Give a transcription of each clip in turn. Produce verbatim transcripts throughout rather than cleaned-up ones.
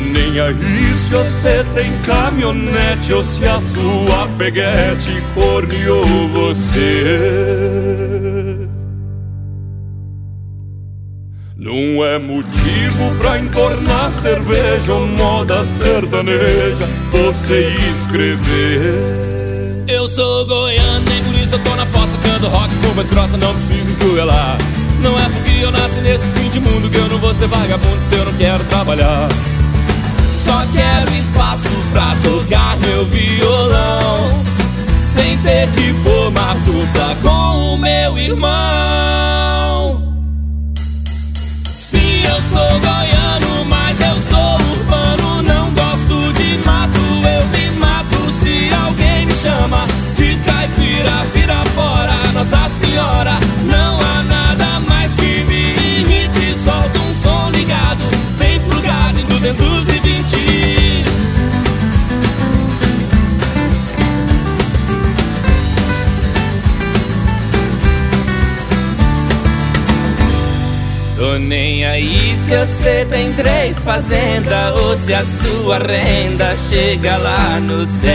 nem aí se você tem caminhonete ou se a sua peguete corneou você. Não é motivo pra entornar cerveja ou moda sertaneja você escrever. Eu sou goiano, nem por isso eu tô na fossa, canto rock com voz grossa, não preciso esgoelar. Não é porque eu nasci nesse fim de mundo que eu não vou ser vagabundo se eu não quero trabalhar. Só quero espaço pra tocar meu violão, sem ter que formar dupla com o meu irmão. Sim, eu sou goiano, mas eu sou urbano. Não gosto de mato, eu me mato se alguém me chama de caipira, vira fora, Nossa Senhora. Não há nada mais que me irrite, solta um som ligado, bem plugado em duzentos e vinte. Tô nem aí se você tem três fazendas ou se a sua renda chega lá no céu,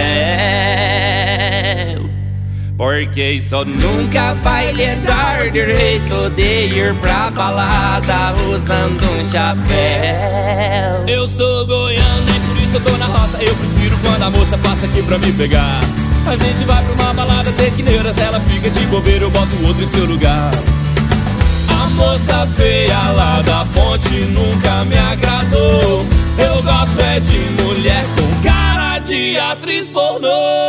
porque isso nunca vai lhe dar direito de ir pra balada usando um chapéu. Eu sou goiano e por isso eu tô na roça. Eu prefiro quando a moça passa aqui pra me pegar. A gente vai pra uma balada tequineira, se ela fica de bobeira eu boto outro em seu lugar. A moça feia lá da ponte nunca me agradou. Eu gosto é de mulher com cara de atriz pornô.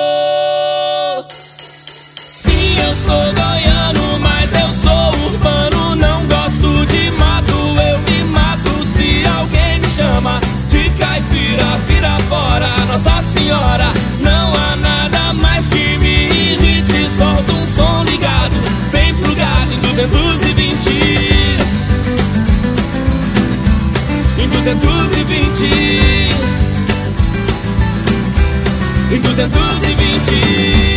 Sim, eu sou goiano, mas eu sou urbano. Não gosto de mato, eu me mato se alguém me chama de caipira, vira fora, Nossa Senhora. Não há nada mais que me irrite, solta um som ligado, bem plugado em duzentos e vinte. Em duzentos e vinte. Em duzentos e vinte.